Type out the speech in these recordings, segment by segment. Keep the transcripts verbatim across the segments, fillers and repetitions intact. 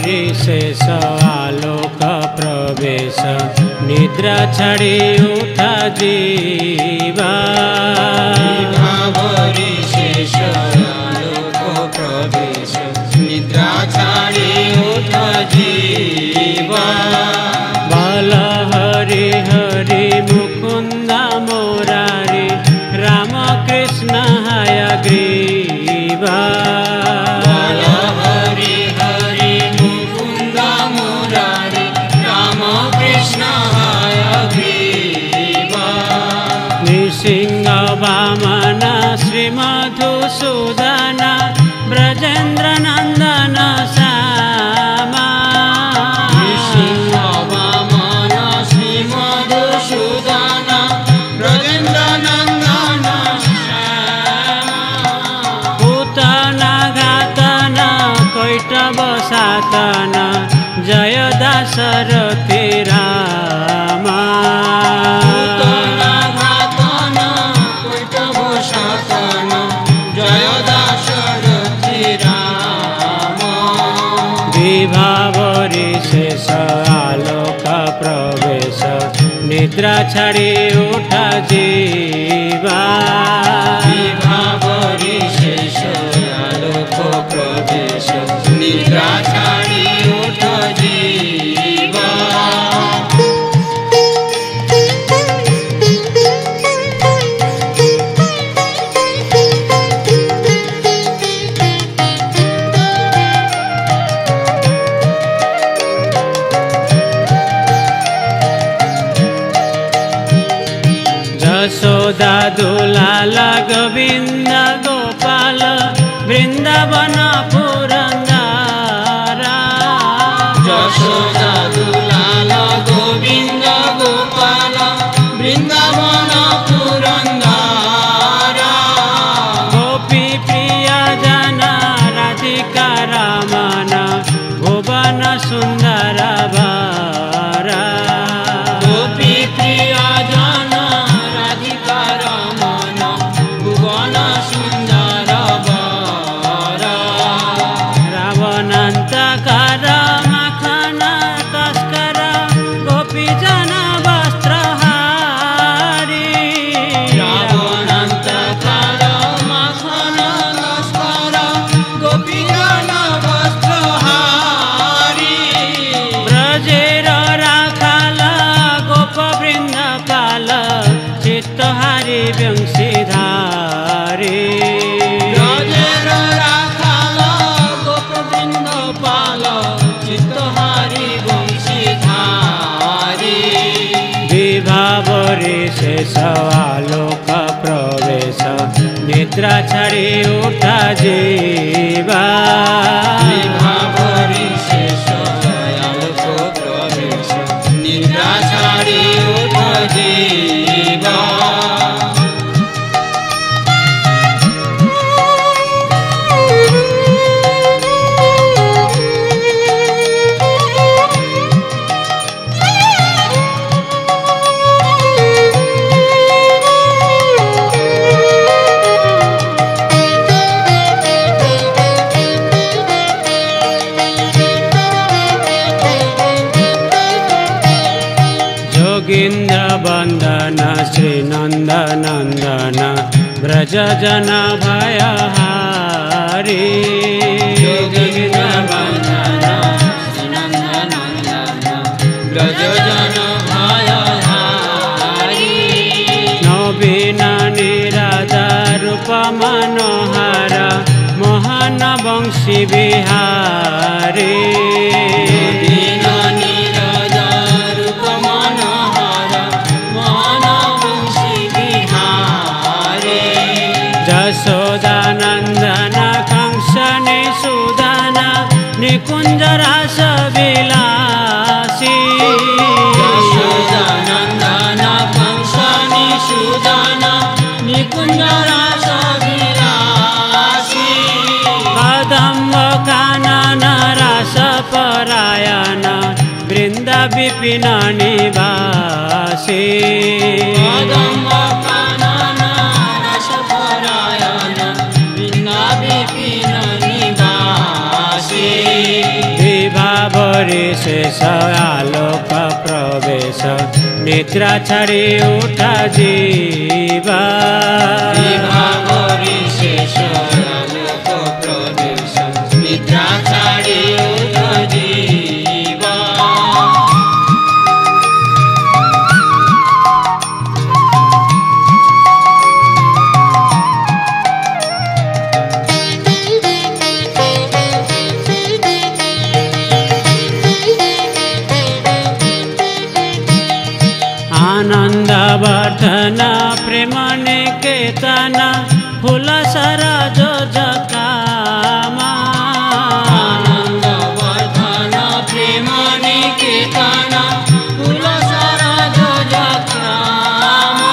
विभावरी शेष आलोक प्रवेश निद्रा छाड़ी उठा जीवा विभावरी शेष आलोक प्रवेश निद्रा छाड़ी उठा जीवा बल हरि हरि मुकुंद मुरारी राम कृष्ण हयग्रीवा नृसिंह वामन श्रीमधुसूदन ब्रजेन्द्र नंदन श्यामा नृसिंह वामन श्रीमधुसूदन ब्रजेन्द्र नंदन श्यामा पूतन घातन कैटव सातन जय दाशरथी रामा विभावरी शेष आलोक प्रवेश निद्रा छाड़ी उठा जीवा विभावरी शेष आलोक प्रवेश निद्रा छाड़ी उठा जीवा यशोदा दुलाल गोविंद गोपाल वृंदावन पुरंदरा यशोदा दुलाल गोविंद गोपाल वृंदावन पुरंदरा गोपी प्रिय जन राधिका रमन भुवन सुंदर बारा गोपी प्रिय जन राधिका रमन भुवन सुंदर बारा रावणांतकर माखन तस्कर गोपी जन वस्त्रहारी रावणांतकर माखन तस्कर गोपी जन वस्त्रहारी ब्रजेर राखाल गोप वृंद पाल चित्तहारी वंशीधारी ब्रजेर राखाल गोपवृंद पाल चित्तहारी वंशीधारी विभावरी शेष आलोक प्रवेश निद्रा छाड़ी उठा जीवा विभावरी शेष आलोक प्रवेश निद्रा छाड़ी उठा जीवा जोगीन्द्र वंदन श्री नंद नंदन ब्रज जन भयहारी योगीन्द्र वंदन नंदन ब्रज जन भयहारी नवीन निराजा रूप मनोहर मोहन वंशी बिहारी दीन निराजा रूप मनोहर मोहन वंशी बिहारी यशोदानंदन कंसने सुदन निकुंज रास विलासी यशोदानंदन कंसनि सुदन निकुंज रास विलासी कदम्ब कानन रास परायण वृंद विपिन निवासी कदम्ब कानन रस परायण वृंद विपिन निवासी विभा ବିଭାବରି ଶେଷ ଆଲୋକ ପ୍ରବେଶ ନିଦ୍ରା ଛାଡ଼ି ଉଠା ଯିବା ବିଭାବରି ଶେଷ ଆଲୋକ ପ୍ରବେଶ ନିଦ୍ରା ଛାଡ଼ି ଉଠା ଯିବା आनंद वर्धन प्रेम निकेतन फूल सारा जो जकामा आनंद वर्धन प्रेम निकेतन फूल सारा जो जकामा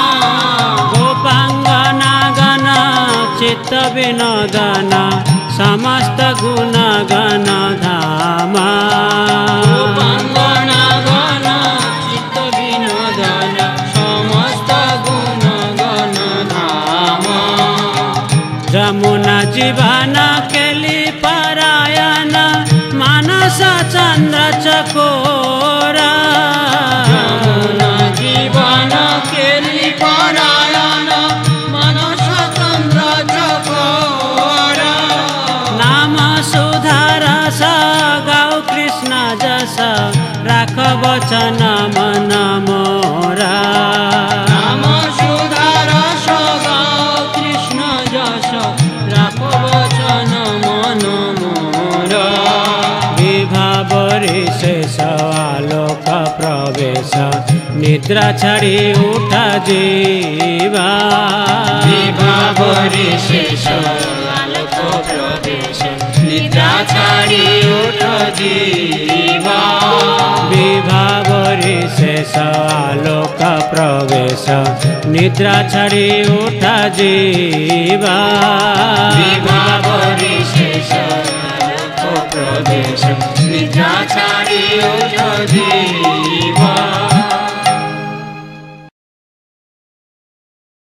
गोपांगना गण चित्त विनोदन समस्त गुण गण धामा गोपांगना गण चित्त विनोदन समस्त गुण गण धामा जमुना जीवन केली परायण मानस चंद्र चकोरा यमुना जीवन केली परायण मनस चंद्र चकोरा नाम सुधार गाऊ कृष्ण जस राख वचन मन मोरा नाम सुधार गाओ कृष्ण जस राख वचन मन मोरा विभावरी शेष आलोक प्रवेश निद्रा छाड़ी उठा जीवा विभावरी शेष आलोक प्रवेश निद्रा छाड़ी उठ जीवा विभावरी शेष आलोक प्रवेश निद्रा छाड़ी उठा जीवा विभावरी शेष आलोक प्रवेश निद्रा छाड़ी उठ जीवा।